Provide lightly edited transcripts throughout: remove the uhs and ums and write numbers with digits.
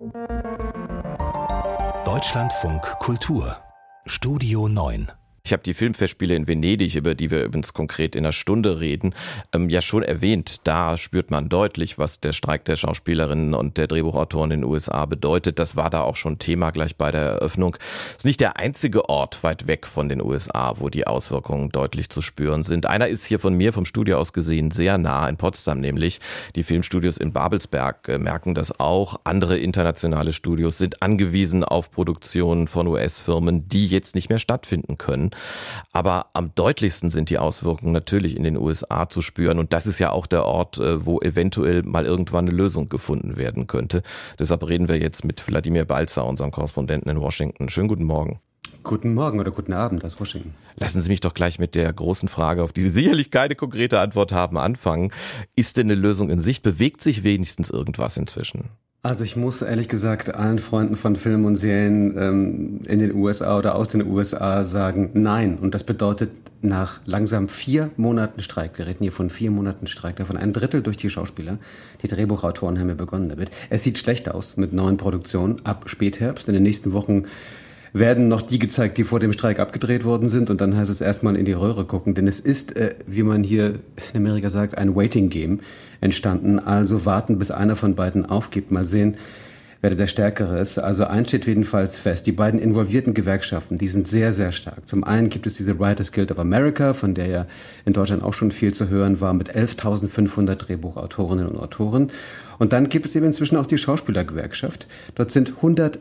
Deutschlandfunk Kultur Studio 9. Ich habe die Filmfestspiele in Venedig, über die wir übrigens konkret in einer Stunde reden, ja schon erwähnt. Da spürt man deutlich, was der Streik der Schauspielerinnen und der Drehbuchautoren in den USA bedeutet. Das war da auch schon Thema gleich bei der Eröffnung. Es ist nicht der einzige Ort weit weg von den USA, wo die Auswirkungen deutlich zu spüren sind. Einer ist hier von mir vom Studio aus gesehen sehr nah, in Potsdam nämlich. Die Filmstudios in Babelsberg merken das auch. Andere internationale Studios sind angewiesen auf Produktionen von US-Firmen, die jetzt nicht mehr stattfinden können. Aber am deutlichsten sind die Auswirkungen natürlich in den USA zu spüren. Und das ist ja auch der Ort, wo eventuell mal irgendwann eine Lösung gefunden werden könnte. Deshalb reden wir jetzt mit Wladimir Balzer, unserem Korrespondenten in Washington. Schönen guten Morgen. Guten Morgen oder guten Abend aus Washington. Lassen Sie mich doch gleich mit der großen Frage, auf die Sie sicherlich keine konkrete Antwort haben, anfangen. Ist denn eine Lösung in Sicht? Bewegt sich wenigstens irgendwas inzwischen? Also ich muss ehrlich gesagt allen Freunden von Film und Serien in den USA oder aus den USA sagen, nein. Und das bedeutet nach langsam 4 Monaten Streik, wir reden hier von 4 Monaten Streik, davon ein Drittel durch die Schauspieler, die Drehbuchautoren haben ja begonnen damit. Es sieht schlecht aus mit neuen Produktionen ab Spätherbst. In den nächsten Wochen werden noch die gezeigt, die vor dem Streik abgedreht worden sind. Und dann heißt es erstmal in die Röhre gucken. Denn es ist, wie man hier in Amerika sagt, ein Waiting Game entstanden. Also warten, bis einer von beiden aufgibt. Mal sehen, wer der Stärkere ist. Also eins steht jedenfalls fest. Die beiden involvierten Gewerkschaften, die sind sehr, sehr stark. Zum einen gibt es diese Writers Guild of America, von der ja in Deutschland auch schon viel zu hören war, mit 11.500 Drehbuchautorinnen und Autoren. Und dann gibt es eben inzwischen auch die Schauspielergewerkschaft. Dort sind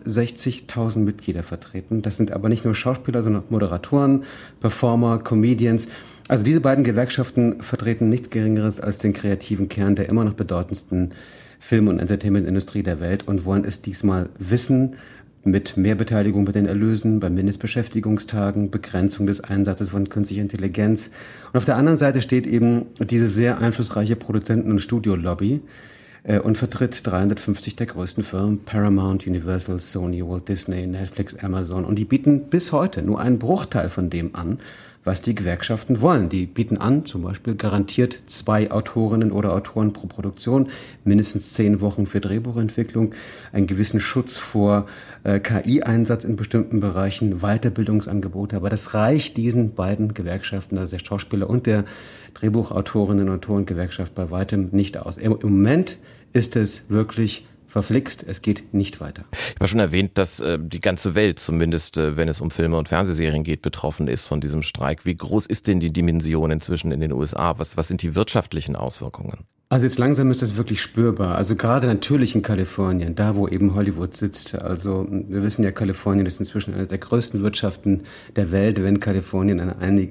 160.000 Mitglieder vertreten. Das sind aber nicht nur Schauspieler, sondern auch Moderatoren, Performer, Comedians. Also diese beiden Gewerkschaften vertreten nichts Geringeres als den kreativen Kern der immer noch bedeutendsten Film- und Entertainment-Industrie der Welt und wollen es diesmal wissen, mit mehr Beteiligung bei den Erlösen, bei Mindestbeschäftigungstagen, Begrenzung des Einsatzes von künstlicher Intelligenz. Und auf der anderen Seite steht eben diese sehr einflussreiche Produzenten- und Studiolobby und vertritt 350 der größten Firmen, Paramount, Universal, Sony, Walt Disney, Netflix, Amazon. Und die bieten bis heute nur einen Bruchteil von dem an, was die Gewerkschaften wollen. Die bieten an, zum Beispiel garantiert 2 Autorinnen oder Autoren pro Produktion, mindestens 10 Wochen für Drehbuchentwicklung, einen gewissen Schutz vor KI-Einsatz in bestimmten Bereichen, Weiterbildungsangebote. Aber das reicht diesen beiden Gewerkschaften, also der Schauspieler und der Drehbuchautorinnen und Autorengewerkschaft bei weitem nicht aus. Im Moment ist es wirklich verflixt, es geht nicht weiter. Ich habe schon erwähnt, dass die ganze Welt, zumindest wenn es um Filme und Fernsehserien geht, betroffen ist von diesem Streik. Wie groß ist denn die Dimension inzwischen in den USA? Was sind die wirtschaftlichen Auswirkungen? Also jetzt langsam ist das wirklich spürbar. Also gerade natürlich in Kalifornien, da wo eben Hollywood sitzt. Also wir wissen ja, Kalifornien ist inzwischen eine der größten Wirtschaften der Welt. Wenn Kalifornien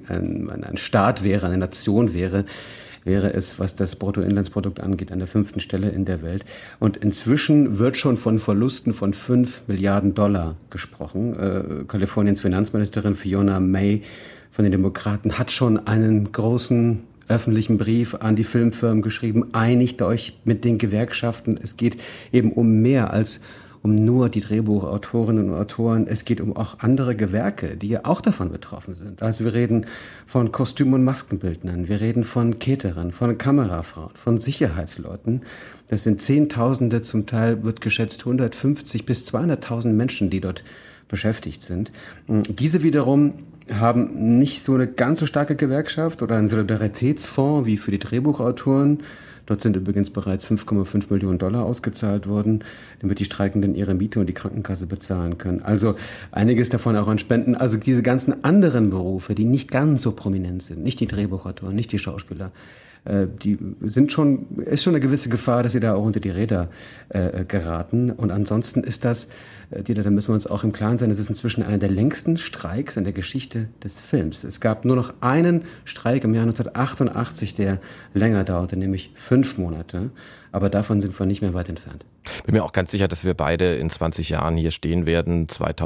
ein Staat wäre, eine Nation wäre es, was das Bruttoinlandsprodukt angeht, an der 5. Stelle in der Welt. Und inzwischen wird schon von Verlusten von $5 Milliarden gesprochen. Kaliforniens Finanzministerin Fiona May von den Demokraten hat schon einen großen öffentlichen Brief an die Filmfirmen geschrieben, einigt euch mit den Gewerkschaften. Es geht eben um mehr als um nur die Drehbuchautorinnen und Autoren. Es geht um auch andere Gewerke, die ja auch davon betroffen sind. Also wir reden von Kostüm- und Maskenbildnern, wir reden von Caterern, von Kamerafrauen, von Sicherheitsleuten. Das sind Zehntausende, zum Teil wird geschätzt 150 bis 200.000 Menschen, die dort beschäftigt sind. Diese wiederum haben nicht so eine ganz so starke Gewerkschaft oder einen Solidaritätsfonds wie für die Drehbuchautoren. Dort sind übrigens bereits $5,5 Millionen ausgezahlt worden, damit die Streikenden ihre Miete und die Krankenkasse bezahlen können. Also einiges davon auch an Spenden. Also diese ganzen anderen Berufe, die nicht ganz so prominent sind, nicht die Drehbuchautoren, nicht die Schauspieler, ist schon eine gewisse Gefahr, dass sie da auch unter die Räder geraten. Und ansonsten ist das, da müssen wir uns auch im Klaren sein, es ist inzwischen einer der längsten Streiks in der Geschichte des Films. Es gab nur noch einen Streik im Jahr 1988, der länger dauerte, nämlich 5 Monate. Aber davon sind wir nicht mehr weit entfernt. Bin mir auch ganz sicher, dass wir beide in 20 Jahren hier stehen werden,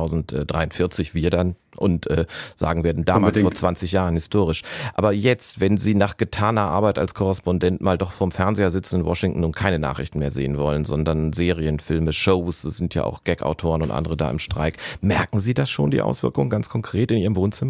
2043 wir dann, und sagen werden, damals vor 20 Jahren historisch. Aber jetzt, wenn Sie nach getaner Arbeit als Korrespondent mal doch vorm Fernseher sitzen in Washington und keine Nachrichten mehr sehen wollen, sondern Serien, Filme, Shows, es sind ja auch Gag-Autoren und andere da im Streik. Merken Sie das schon, die Auswirkungen ganz konkret in Ihrem Wohnzimmer?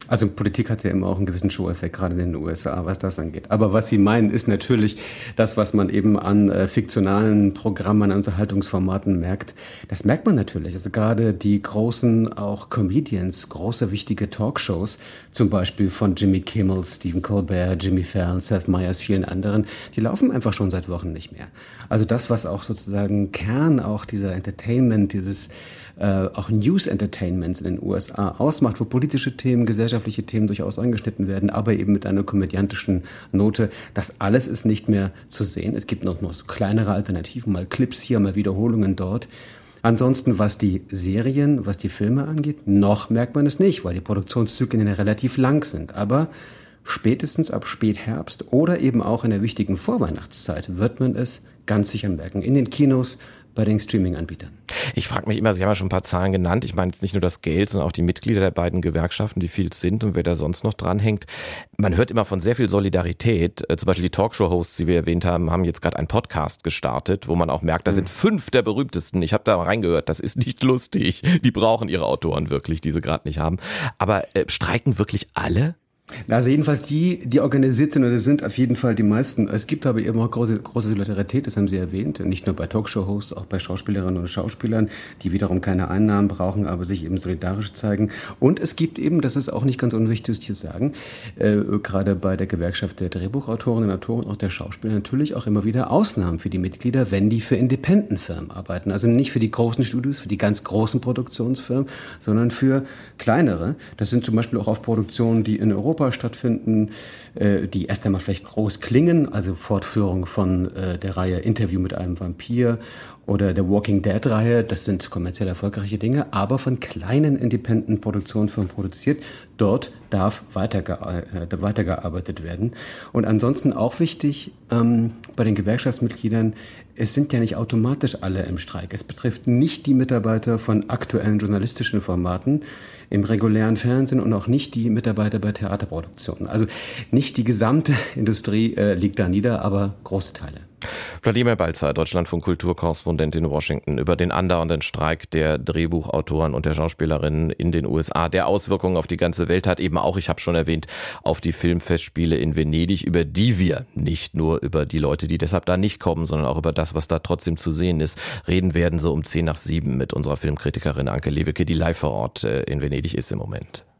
Also Politik hat ja immer auch einen gewissen Show-Effekt, gerade in den USA, was das angeht. Aber was Sie meinen, ist natürlich das, was man eben an fiktionalen Programmen, an Unterhaltungsformaten merkt. Das merkt man natürlich. Also gerade die großen auch Comedians, große wichtige Talkshows, zum Beispiel von Jimmy Kimmel, Stephen Colbert, Jimmy Fallon, Seth Meyers, vielen anderen, die laufen einfach schon seit Wochen nicht mehr. Also das, was auch sozusagen Kern auch dieser Entertainment, dieses auch News-Entertainments in den USA ausmacht, wo politische Themen, gesellschaftliche Themen durchaus angeschnitten werden, aber eben mit einer komödiantischen Note. Das alles ist nicht mehr zu sehen. Es gibt noch so kleinere Alternativen, mal Clips hier, mal Wiederholungen dort. Ansonsten, was die Serien, was die Filme angeht, noch merkt man es nicht, weil die Produktionszyklen ja relativ lang sind. Aber spätestens ab Spätherbst oder eben auch in der wichtigen Vorweihnachtszeit wird man es ganz sicher merken. In den Kinos, bei den Streaming-Anbietern. Ich frage mich immer, Sie haben ja schon ein paar Zahlen genannt. Ich meine jetzt nicht nur das Geld, sondern auch die Mitglieder der beiden Gewerkschaften, die viel sind und wer da sonst noch dranhängt. Man hört immer von sehr viel Solidarität. Zum Beispiel die Talkshow-Hosts, die wir erwähnt haben, haben jetzt gerade einen Podcast gestartet, wo man auch merkt, da sind 5 der berühmtesten. Ich habe da reingehört, das ist nicht lustig. Die brauchen ihre Autoren wirklich, die sie gerade nicht haben. Aber streiken wirklich alle? Also jedenfalls die organisiert sind, oder sind auf jeden Fall die meisten. Es gibt aber eben auch große Solidarität, das haben Sie erwähnt, nicht nur bei Talkshow-Hosts, auch bei Schauspielerinnen und Schauspielern, die wiederum keine Einnahmen brauchen, aber sich eben solidarisch zeigen. Und es gibt eben, das ist auch nicht ganz unwichtig zu sagen, gerade bei der Gewerkschaft der Drehbuchautorinnen und Autoren, auch der Schauspieler, natürlich auch immer wieder Ausnahmen für die Mitglieder, wenn die für Independent-Firmen arbeiten. Also nicht für die großen Studios, für die ganz großen Produktionsfirmen, sondern für kleinere. Das sind zum Beispiel auch auf Produktionen, die in Europa stattfinden, die erst einmal vielleicht groß klingen, also Fortführung von der Reihe Interview mit einem Vampir oder der Walking Dead Reihe, das sind kommerziell erfolgreiche Dinge, aber von kleinen Independent-Produktionsfirmen produziert. Dort darf weitergearbeitet werden. Und ansonsten auch wichtig bei den Gewerkschaftsmitgliedern, es sind ja nicht automatisch alle im Streik. Es betrifft nicht die Mitarbeiter von aktuellen journalistischen Formaten im regulären Fernsehen und auch nicht die Mitarbeiter bei Theaterproduktionen. Also nicht die gesamte Industrie liegt da nieder, aber große Teile. Wladimir Balzer, Deutschlandfunk Kulturkorrespondent in Washington, über den andauernden Streik der Drehbuchautoren und der Schauspielerinnen in den USA, der Auswirkungen auf die ganze Welt hat, eben auch, ich habe schon erwähnt, auf die Filmfestspiele in Venedig, über die wir nicht nur über die Leute, die deshalb da nicht kommen, sondern auch über das, was da trotzdem zu sehen ist, reden werden so um 6:50 mit unserer Filmkritikerin Anke Lewicke, die live vor Ort in Venedig ist im Moment.